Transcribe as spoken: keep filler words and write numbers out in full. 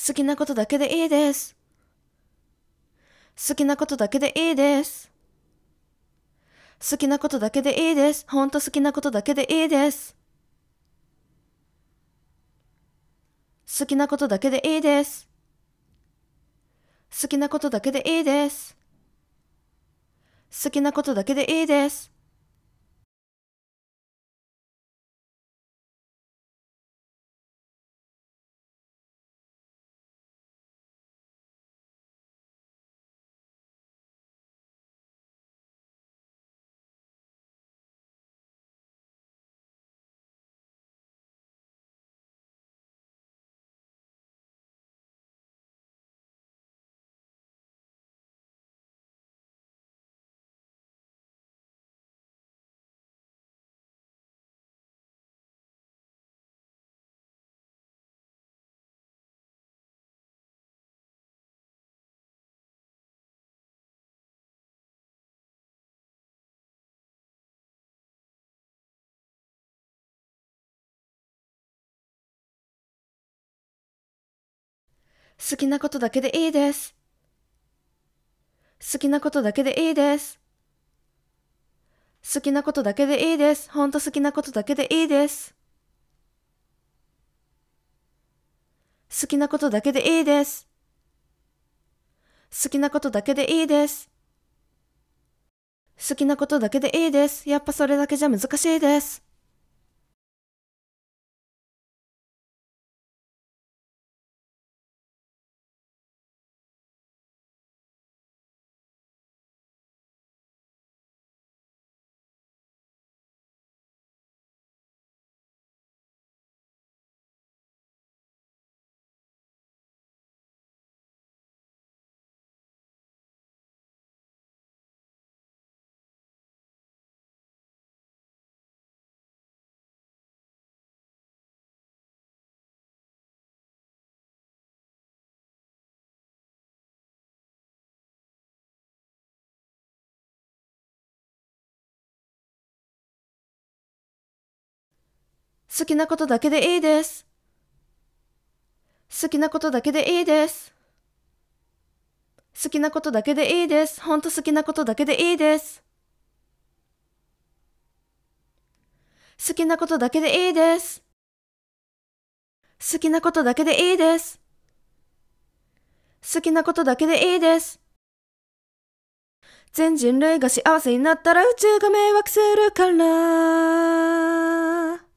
好きなことだけでいいです。好きなことだけでいいです。好きなことだけでいいです。ほんと好きなことだけでいいです。好きなことだけでいいです。好きなことだけでいいです。好きなことだけでいいです。好きなことだけでいいです。好きなことだけでいいです。好きなことだけでいいです。ほんと好きなことだけでいいです。好きなことだけでいいです。好きなことだけでいいです。好きなことだけでいいです。やっぱそれだけじゃ難しいです。好きなことだけでいいです。好きなことだけでいいです。好きなことだけでいいです。ほんと好きなことだけでいいです。好きなことだけでいいです。好きなことだけでいいです。好きなことだけでいいです。全人類が幸せになったら宇宙が迷惑するから。